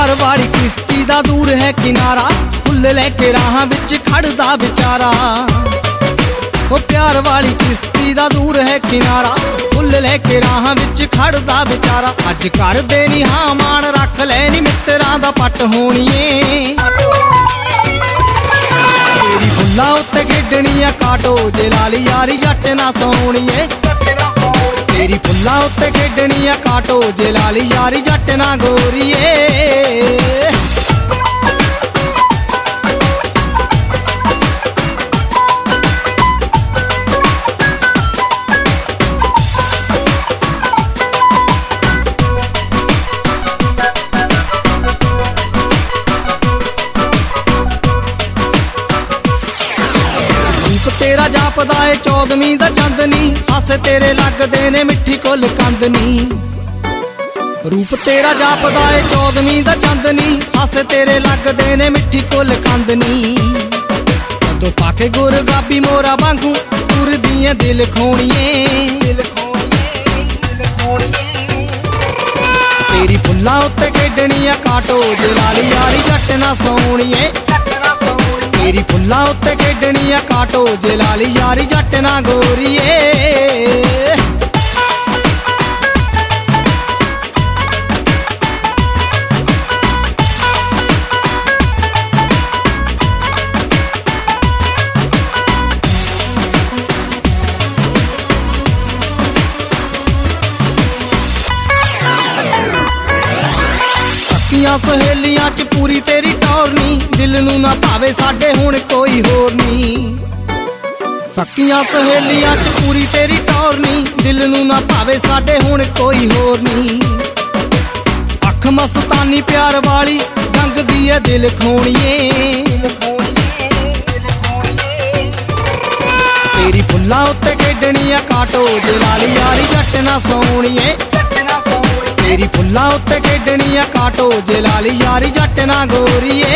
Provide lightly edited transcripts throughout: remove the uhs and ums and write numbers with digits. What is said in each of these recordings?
प्यार वाली किश्ती दा दूर है किनारा, फुल लेके राहां विच खड़दा बेचारा। ओ प्यार वाली किश्ती दा दूर है किनारा, फुल लेके राहां विच खड़दा बेचारा। अज कर दे नी हां मान रख ले नी मित्तरां दा पट होणीए। तेरी फुल्लां उत्ते खेडणियां काटो जे लाली यारी जट ना सोणीए। तेरी फुल्लां उत्ते खेडणियां काटो जे लाली यारी जट ना गोरीए। तेरा जापदा है चौदवीं दा चंदनी, हस तेरे लगदे ने मिठी कुल कंदनी। रूप तेरा जापदा है चौदवीं दा चंदनी, हस तेरे लगदे ने मिठी कुल कंदनी। तो पाके गुर गाबी मोरा वांगू तुरदियां दिल खोणीए। तेरी फुल्लां उत्ते खेडणियां काटो जे लाली यारी जट ना सोणीए। तेरी फुल्लां उत्ते खेडणियां काटो जे लाली यारी जट ना गोरीए। सखियां सहेलियां च पूरी तेरी टौर नी, दिल नू ना भावे साडे हुण कोई होर नी। सखियां सहेलियां च पूरी तेरी टौर नी, दिल नू ना भावे साडे हुण कोई होर नी। अख मस्तानी प्यार वाली रंग दी है दिल खोणीए। तेरी फुल्लां उत्ते खेडणियां काटो जे लाली यारी जट ना सोणीए। तेरी फुल्लां उत्ते खेडणियां काटो जे लाली यारी जट ना गोरीए।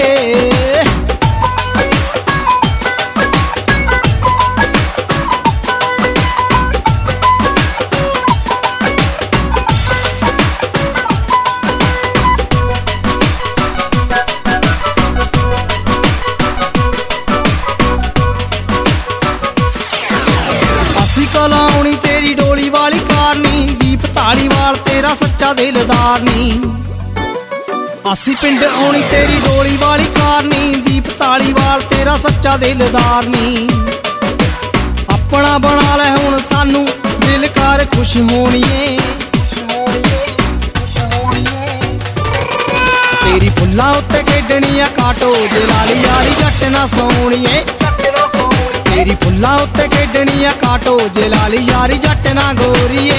लाउणी तेरी डोली वाली कारनी, दीप धालीवाल तेरा सच्चा दिलदार नी। आसी पिंड आउणी तेरी डोली वाली कारनी, दीप धालीवाल तेरा सच्चा दिलदार नी। अपना बना ले हुण सानू दिल कर खुश होणीए। तेरी फुल्लां उत्ते खेडणियां काटो जे लाली यारी जट ना सोणीए। तेरी फुल्लां उत्ते खेडणियां काटो जे लाली यारी जट ना गोरीए।